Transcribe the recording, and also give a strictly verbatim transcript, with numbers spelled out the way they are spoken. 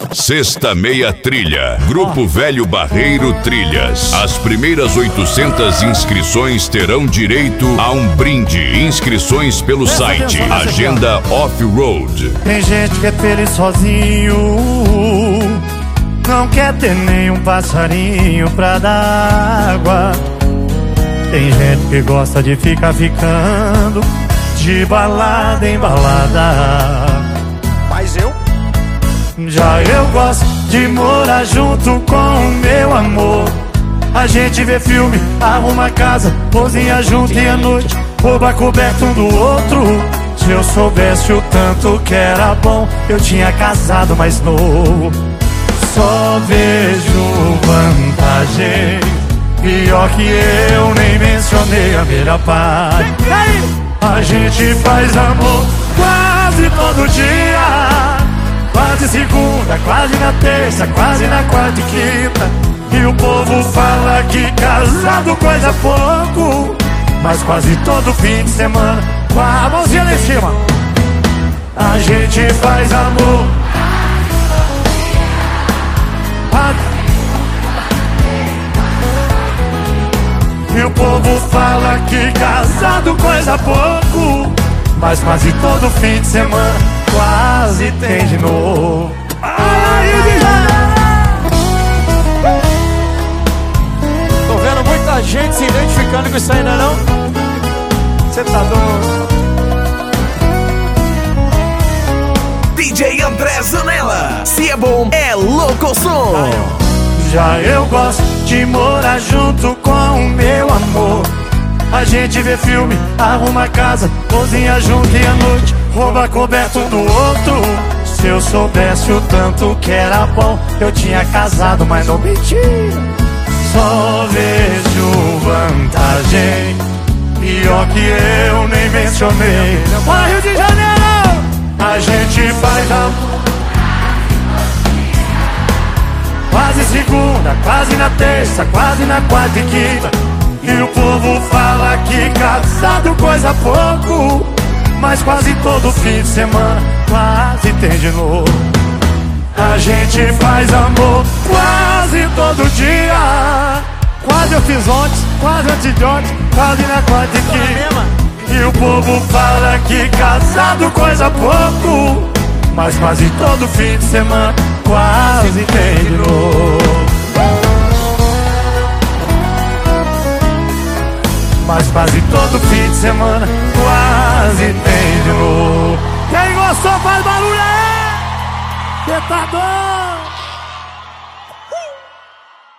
Sexta Meia Trilha, Grupo Velho Barreiro Trilhas. As primeiras oitocentas inscrições terão direito a um brinde. Inscrições pelo site Agenda Off-Road. Tem gente que é feliz sozinho, não quer ter nenhum passarinho pra dar água. Tem gente que gosta de ficar ficando de balada em balada. Mas eu? Já eu gosto de morar junto com o meu amor. A gente vê filme, arruma casa, cozinha junto e à noite rouba coberto um do outro. Se eu soubesse o tanto que era bom, eu tinha casado mais novo. Só vejo vantagem, pior que eu nem mencionei a melhor parte. A gente faz amor quase todo dia, quase segunda, quase na terça, quase na quarta e quinta. E o povo fala que casado coisa pouco, mas quase todo fim de semana, com a mãozinha lá em cima, a gente faz amor. E o povo fala que casado coisa pouco, mas quase todo fim de semana quase tem de novo. Ai, tô vendo muita gente se identificando com isso aí, não é não? Cê tá doido? D J André Zanella, se é bom, é louco som. Já eu gosto de morar junto com o meu amor. A gente vê filme, arruma casa, cozinha junto e à noite rouba coberto um do outro. Se eu soubesse o tanto que era bom, eu tinha casado, mas não mentira. Só vejo vantagem, pior que eu nem mencionei. Bora Rio de Janeiro! A gente faz amor quase segunda, quase na terça, quase na quarta e quinta. E o povo fala que casado coisa pouco, mas quase todo fim de semana quase tem de novo. A gente faz amor quase todo dia, quase eu fiz ontem, quase antes de ontem, quase na quarta e quinta. E o povo fala que casado coisa pouco, mas quase todo fim de semana quase tem de novo. Mas quase todo fim de semana quase tem de novo. Quem gostou faz barulho aí! Cê tá doido?